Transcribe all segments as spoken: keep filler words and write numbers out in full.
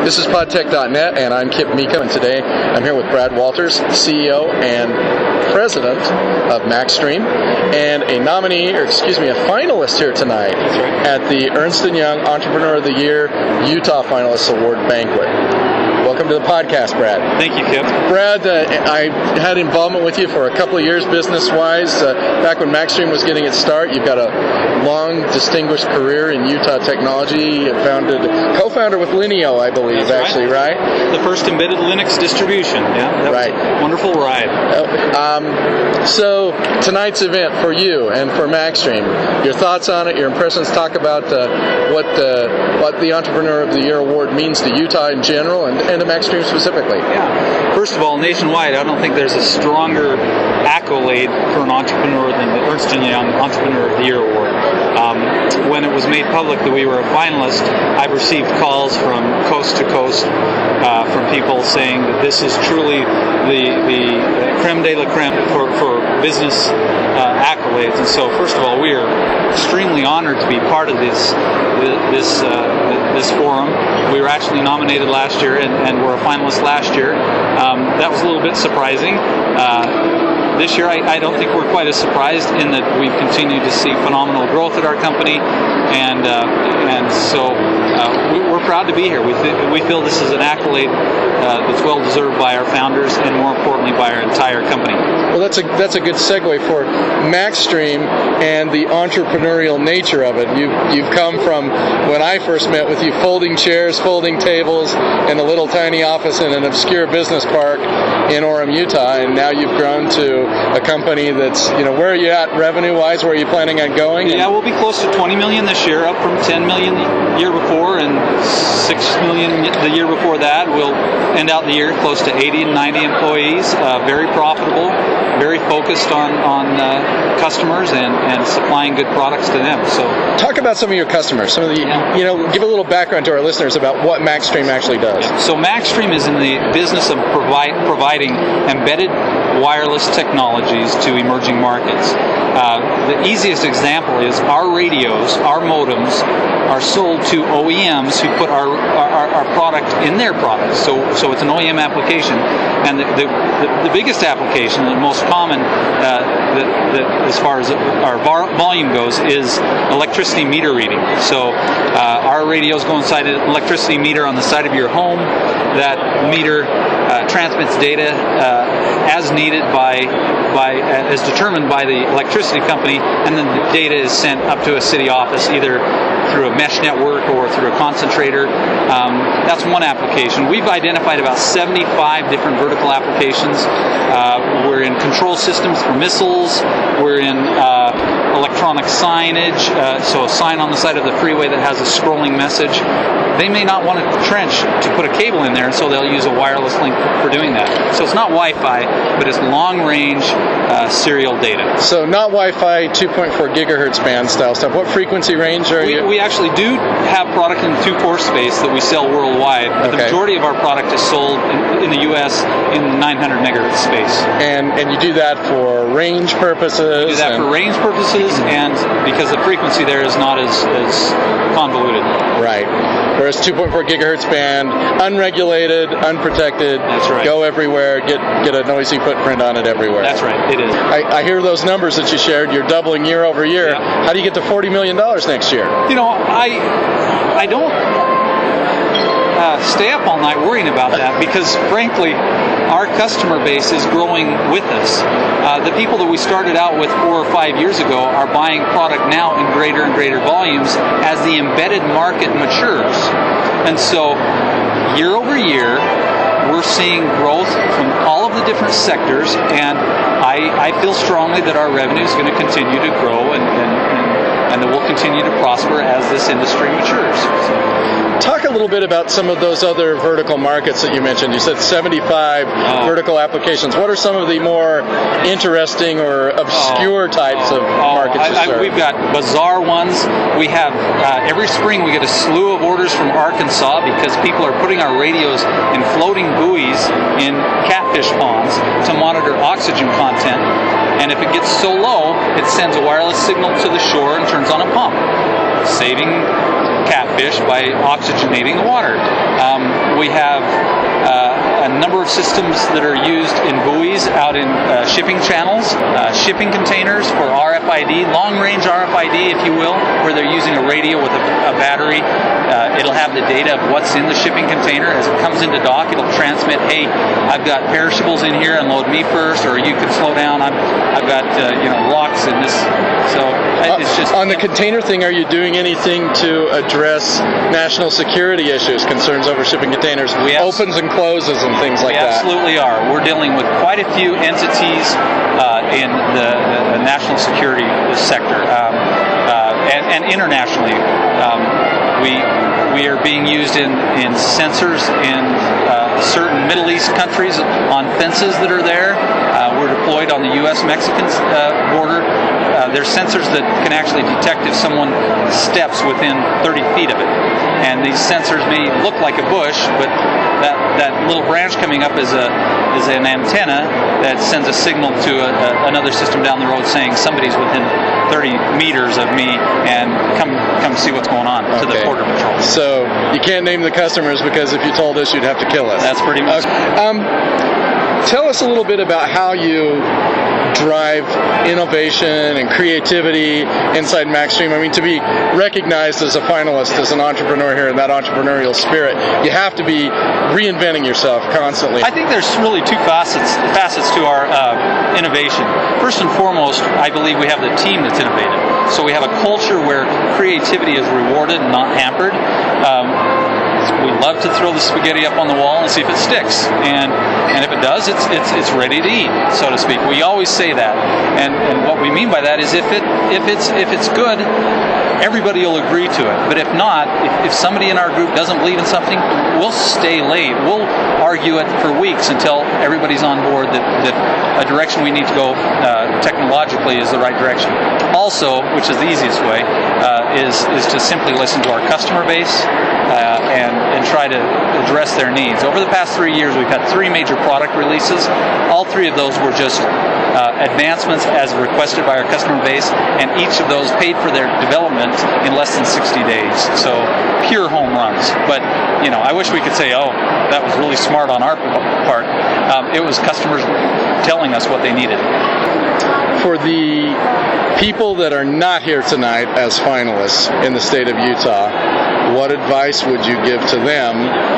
This is podtech dot net, and I'm Kip Miko, and today I'm here with Brad Walters, C E O and President of MaxStream, and a nominee, or excuse me, a finalist here tonight right. at the Ernst and Young Entrepreneur of the Year Utah Finalists Award Banquet. Welcome to the podcast, Brad. Thank you, Kip. Brad, uh, I had involvement with you for a couple of years business-wise. Uh, back when MaxStream was getting its start, you've got a long, distinguished career in Utah technology. You founded, co-founder with Lineo, I believe, That's actually, right. right? The first embedded Linux distribution. Yeah, that right. was a wonderful ride. Uh, um, so tonight's event for you and for MaxStream, your thoughts on it, your impressions. Talk about uh, what uh, what the Entrepreneur of the Year Award means to Utah in general and, and to MaxStream specifically. Yeah. First of all, nationwide, I don't think there's a stronger accolade for an entrepreneur than the Ernst and Young Entrepreneur of the Year Award. Um, when it was made public that we were a finalist, I've received calls from coast to coast uh, from people saying that this is truly the the creme de la creme for, for business uh, accolades. And so, first of all, we are extremely honored to be part of this this uh, this forum. We were actually nominated last year and, and were a finalist last year. Um, that was a little bit surprising. Uh, This year, I, I don't think we're quite as surprised in that we've continued to see phenomenal growth at our company, and uh, and so uh, we, we're proud to be here. We th- we feel this is an accolade uh, that's well deserved by our founders, and more importantly, by our entire company. Well, that's a that's a good segue for MaxStream and the entrepreneurial nature of it. You've you've come from when I first met with you, folding chairs, folding tables, in a little tiny office in an obscure business park in Orem, Utah, and now you've grown to a company that's, you know, where are you at revenue-wise? Where are you planning on going? Yeah, we'll be close to twenty million this year, up from ten million the year before, and six million the year before that. We'll end out the year close to eighty and ninety employees, uh, very profitable, very focused on, on uh, customers and, and supplying good products to them. So, talk about some of your customers. Some of the, yeah. you know, give a little background to our listeners about what MaxStream actually does. Yeah. So MaxStream is in the business of provide, providing embedded wireless technologies to emerging markets. Uh, the easiest example is our radios, our modems, are sold to O E Ms who put our our, our product in their products. So so it's an O E M application, and the the, the, the biggest application, the most common, uh, the, the, as far as our var- volume goes, is electricity meter reading. So uh, our radios go inside an electricity meter on the side of your home. That meter uh, transmits data uh, as needed by by uh, as determined by the electricity company, and then the data is sent up to a city office either through a mesh network or through a concentrator. Um, that's one application. We've identified about seventy-five different vertical applications. Uh, we're in control systems for missiles. We're in uh, electronic signage, uh, so a sign on the side of the freeway that has a scrolling message. They may not want to trench to put a cable in there, and so they'll use a wireless link for doing that. So it's not Wi-Fi, but it's long-range uh, serial data. So not Wi-Fi two point four gigahertz band style stuff. What frequency range are we, you? We actually do have product in the two four space that we sell worldwide, but okay. the majority of our product is sold in, in the U S in the nine hundred megahertz space. And and you do that for range purposes? We do that and... for range purposes, and because the frequency there is not as, as convoluted. Right. Whereas two point four gigahertz band, unregulated, unprotected. That's right. Go everywhere, get get a noisy footprint on it everywhere. That's right, it is. I, I hear those numbers that you shared. You're doubling year over year. Yeah. How do you get to forty million dollars next year? You know, I I don't uh, stay up all night worrying about that because, frankly, our customer base is growing with us. Uh, the people that we started out with four or five years ago are buying product now in greater and greater volumes as the embedded market matures. And so, year over year, we're seeing growth from all of the different sectors, and I, I feel strongly that our revenue is going to continue to grow and, and, and, and that we'll continue to prosper as this industry matures. So. Talk a little bit about some of those other vertical markets that you mentioned. You said seventy-five uh, vertical applications. What are some of the more interesting or obscure uh, types of uh, markets you I, serve? I, we've got bizarre ones. We have, uh, every spring we get a slew of orders from Arkansas because people are putting our radios in floating buoys in catfish ponds to monitor oxygen content. And if it gets so low, it sends a wireless signal to the shore and turns on a pump, saving catfish by oxygenating the water. Um, we have uh, a number of systems that are used in buoys out in uh, shipping channels, uh, shipping containers for R F I D, long-range R F I D, if you will, where they're using a radio with a, a battery. Uh, it'll have the data of what's in the shipping container. As it comes into dock, it'll transmit, hey, I've got perishables in here, unload me first, or you can slow down. I'm, I've got uh, you know rocks in this. So it's just... Uh, on the container thing, are you doing anything to address national security issues, concerns over shipping containers, we opens and closes and things like we that? We absolutely are. We're dealing with quite a few entities uh, in the, the, the national security sector um, uh, and, and internationally. Um, we we are being used in, in sensors in uh, certain Middle East countries on fences that are there. Uh, we're deployed on the U S Mexican uh, border. Uh, there's sensors that can actually detect if someone steps within thirty feet of it. And these sensors may look like a bush, but that, that little branch coming up is a is an antenna that sends a signal to a, a, another system down the road saying somebody's within thirty meters of me and come come see what's going on, to okay. the Border Patrol. So you can't name the customers because if you told us, you'd have to kill us. That's pretty much. Okay. Um, tell us a little bit about how you drive innovation and creativity inside MaxStream. I mean, to be recognized as a finalist, as an entrepreneur here, in that entrepreneurial spirit, you have to be reinventing yourself constantly. I think there's really two facets facets to our uh, innovation. First and foremost, I believe we have the team that's innovative. So we have a culture where creativity is rewarded and not hampered. Um, We love to throw the spaghetti up on the wall and see if it sticks, and and if it does, it's it's it's ready to eat, so to speak. We always say that, and and what we mean by that is if it if it's if it's good, everybody will agree to it. But if not, if, if somebody in our group doesn't believe in something, we'll stay late. We'll argue it for weeks until everybody's on board that that a direction we need to go uh, technologically is the right direction. Also, which is the easiest way, uh, is is to simply listen to our customer base. Uh, and, and try to address their needs. Over the past three years, we've had three major product releases. All three of those were just uh, advancements as requested by our customer base, and each of those paid for their development in less than sixty days. So pure home runs. But, you know, I wish we could say, oh, that was really smart on our part. Um, it was customers telling us what they needed. For the people that are not here tonight as finalists in the state of Utah, what advice would you give to them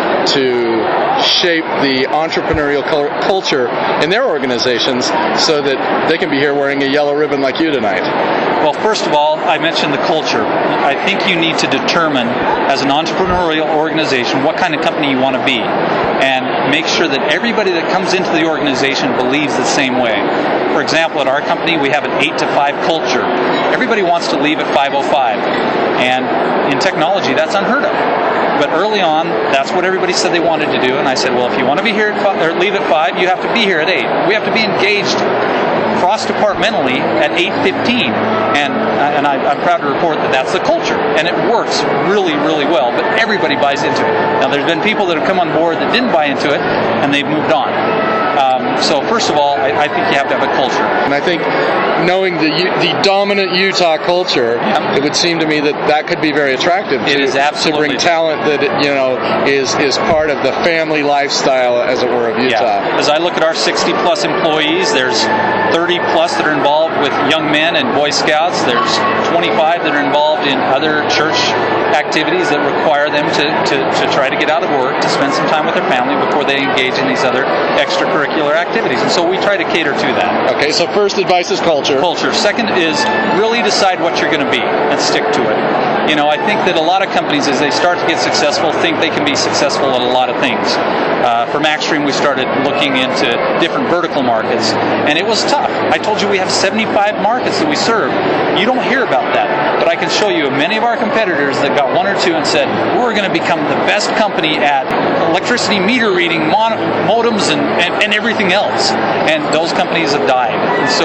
to shape the entrepreneurial culture in their organizations so that they can be here wearing a yellow ribbon like you tonight? Well, first of all, I mentioned the culture. I think you need to determine, as an entrepreneurial organization, what kind of company you want to be, and make sure that everybody that comes into the organization believes the same way. For example, at our company, we have an eight to five culture. Everybody wants to leave at five oh five, and in technology, that's unheard of. But early on, that's what everybody said they wanted to do, and I said, well, if you want to be here at five, or leave at five, you have to be here at eight. We have to be engaged cross-departmentally at eight fifteen, and and I, I'm proud to report that that's the culture, and it works really, really well. But everybody buys into it. Now, there's been people that have come on board that didn't buy into it, and they've moved on. Um, so first of all, I, I think you have to have a culture. And I think knowing the the dominant Utah culture, yeah. It would seem to me that that could be very attractive. It to, is absolutely. to bring talent that you know is is part of the family lifestyle, as it were, of Utah. Yeah. As I look at our sixty plus employees, there's thirty plus that are involved with young men and Boy Scouts. There's twenty-five that are involved in other church activities that require them to, to, to try to get out of work, to spend some time with their family before they engage in these other extracurricular activities. And so we try to cater to that. Okay, so first advice is culture. Culture. Second is really decide what you're going to be and stick to it. You know, I think that a lot of companies, as they start to get successful, think they can be successful at a lot of things. Uh, for MaxStream, we started looking into different vertical markets, and it was tough. I told you we have seventy-five markets that we serve. You don't hear about that, but I can show you many of our competitors that got one or two and said, we're going to become the best company at electricity meter reading, mon- modems, and, and, and everything else. And those companies have died. And so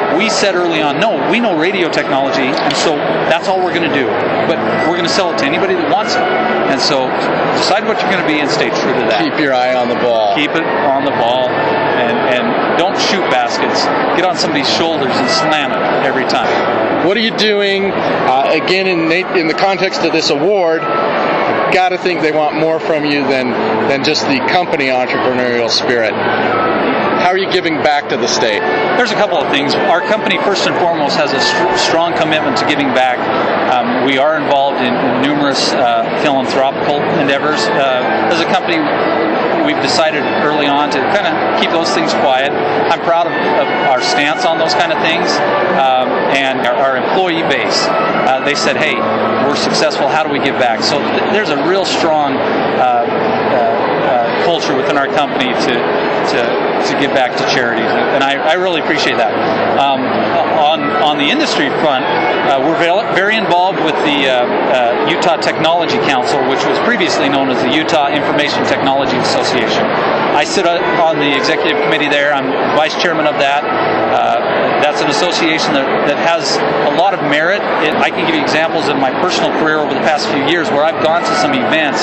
we said early on, no, we know radio technology, and so that's all we're going to do. But we're going to sell it to anybody that wants it. And so decide what you're going to be and stay true to that. Keep your eye on the ball. Keep it on the ball, and, and don't shoot baskets. Get on somebody's shoulders and slam it every time. What are you doing? Uh, again, in, in the context of this award, got to think they want more from you than, than just the company entrepreneurial spirit. How are you giving back to the state? There's a couple of things. Our company, first and foremost, has a st- strong commitment to giving back. Um, we are involved in numerous uh, philanthropical endeavors. Uh, as a company, we've decided early on to kind of keep those things quiet. I'm proud of, of our stance on those kind of things, um, and our, our employee base. Uh, they said, hey, we're successful, how do we give back? So th- there's a real strong uh, uh, uh, culture within our company to to, to give back to charities, and I, I really appreciate that. Um, on on the industry front, uh, we're very involved with the uh, uh, Utah Technology Council, which was previously known as the Utah Information Technology Association. I sit on the executive committee there. I'm vice chairman of that. Uh, that's an association that, that has a lot of merit. It, I can give you examples of my personal career over the past few years where I've gone to some events,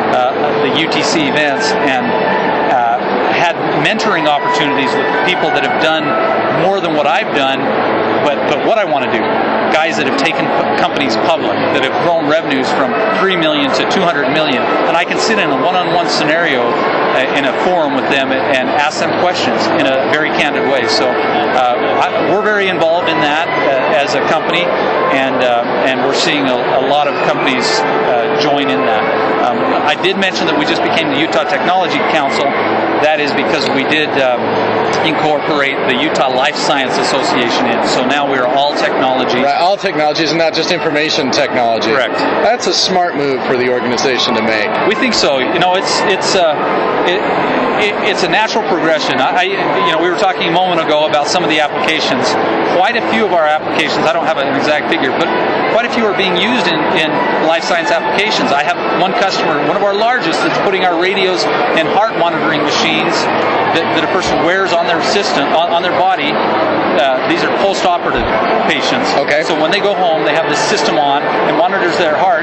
uh, the U T C events, and uh, had mentoring opportunities with people that have done more than what I've done, but, but what I want to do. Guys that have taken p- companies public, that have grown revenues from three million to two hundred million. And I can sit in a one-on-one scenario uh, in a forum with them and, and ask them questions in a very candid way. So uh, I, we're very involved in that uh, as a company, and uh, and we're seeing a, a lot of companies uh, join in that. Um, I did mention that we just became the Utah Technology Council. That is because we did um, incorporate the Utah Life Science Association in. So now we're all technology. Right, all technologies and not just information technology. Correct. That's a smart move for the organization to make. We think so. You know, it's it's uh, it, it, it's a natural progression. I, I you know we were talking a moment ago about some of the applications. Quite a few of our applications, I don't have an exact figure, but quite a few are being used in, in life science applications. I have one customer, one of our largest, that's putting our radios and heart monitoring machines that, that a person wears on their system, on, on their body. Uh, these are post-operative patients. Okay. So when they go home, they have this system on and monitors their heart.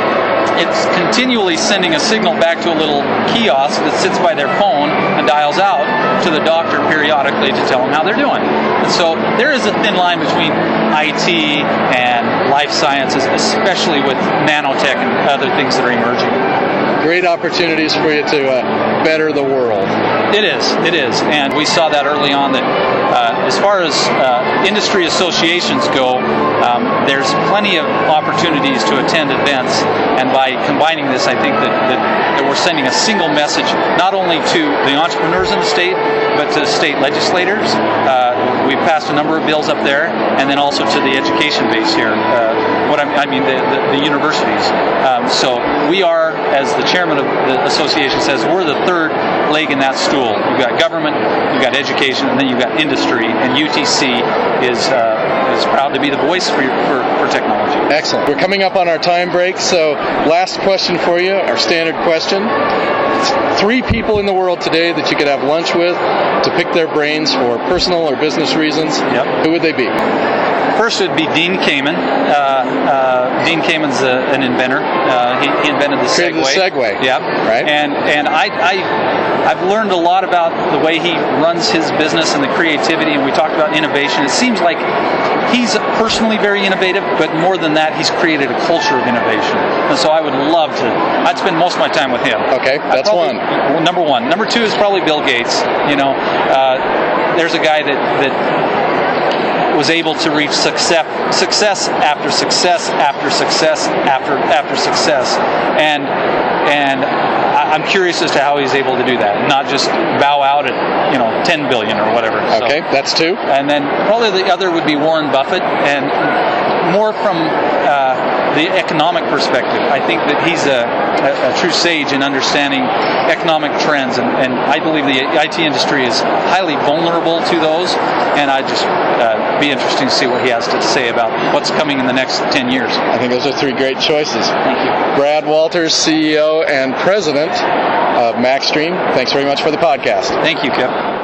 It's continually sending a signal back to a little kiosk that sits by their phone and dials out to the doctor periodically to tell them how they're doing. And so there is a thin line between I T and life sciences, especially with nanotech and other things that are emerging. Great opportunities for you to uh, better the world. It is, it is. And we saw that early on that uh, as far as uh, industry associations go, um, there's plenty of opportunities to attend events. And by combining this, I think that, that, that we're sending a single message, not only to the entrepreneurs in the state, but to state legislators. Uh, we've passed a number of bills up there, and then also to the education base here. Uh, what I, I mean, the, the, the universities. Um, so we are, as the chairman of the association says, we're the third leg in that stool. You've got government, you've got education, and then you've got industry. And U T C is uh, is proud to be the voice for, for for technology. Excellent. We're coming up on our time break, so last question for you, our standard question. Three people in the world today that you could have lunch with to pick their brains for personal or business reasons. Yep. Who would they be? First would be Dean Kamen. Uh, uh, Dean Kamen's a, an inventor. Uh, he, he invented the Segway. Created the Segway. Yep. Right. And and I, I I've learned a lot about the way he runs his business and the creativity. And we talked about innovation. It seems like he's personally very innovative, but more than that, he's created a culture of innovation. And so I would love to. I'd spend most of my time with him. Okay, that's probably, one. Well, number one. Number two is probably Bill Gates. You know, uh, there's a guy that that. was able to reach success, success after success after success after after success, and and I'm curious as to how he's able to do that, not just bow out at you know ten billion or whatever. Okay, so, that's two. And then probably the other would be Warren Buffett, and more from uh, the economic perspective. I think that he's a, a, a true sage in understanding economic trends, and, and I believe the I T industry is highly vulnerable to those, and I'd just uh, be interesting to see what he has to say about what's coming in the next ten years. I think those are three great choices. Thank you. Brad Walters, C E O and President of MacStream, thanks very much for the podcast. Thank you, Kip.